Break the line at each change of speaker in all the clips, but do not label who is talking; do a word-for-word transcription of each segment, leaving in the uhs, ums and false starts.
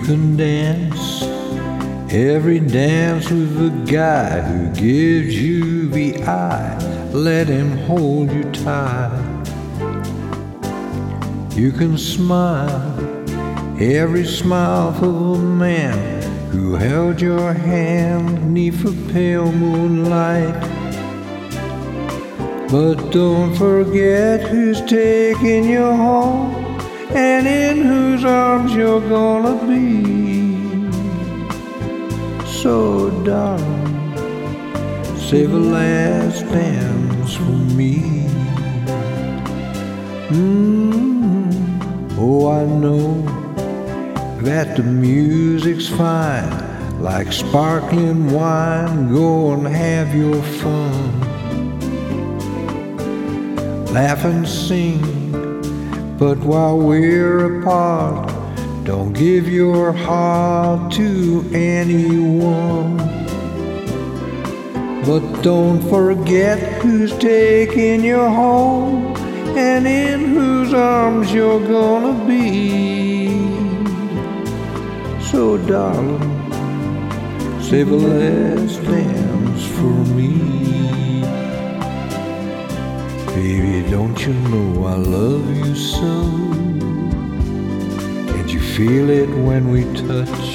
can dance every dance with the guy who gives you the eye. Let him hold you tight. You can smile every smile for the man who held your hand 'neath the pale moonlight. But don't forget who's taking you home and in whose arms you're gonna be. So darling, save a last dance for me. Mm-hmm. Oh, I know that the music's fine, like sparkling wine. Go and have your fun, laugh and sing. But while we're apart, don't give your heart to anyone. But don't forget who's taking you home and in whose arms you're gonna be. So darling, save a last dance for me. Baby, don't you know I love you so? Can't you feel it when we touch?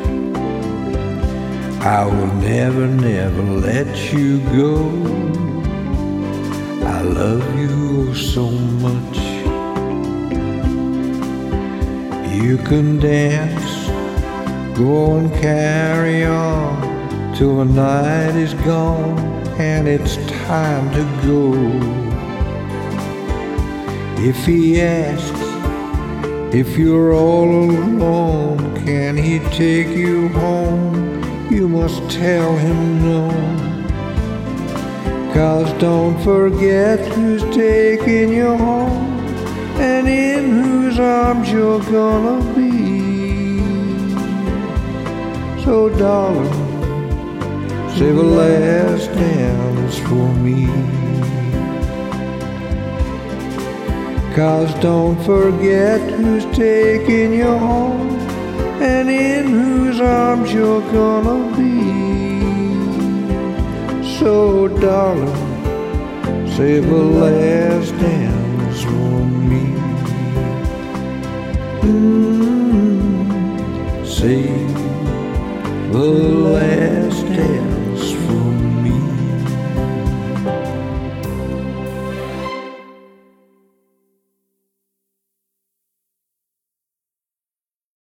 I will never, never let you go. I love you so much. You can dance, go and carry on till the night is gone and it's time to go. If he asks if you're all alone, can he take you home? You must tell him no. 'Cause don't forget who's taking you home and in whose arms you're gonna be. So darling, save a last dance for me. 'Cause don't forget who's taking you home and in whose arms you're gonna be. So darling, save a last dance for me. Mm-hmm. Save the last dance.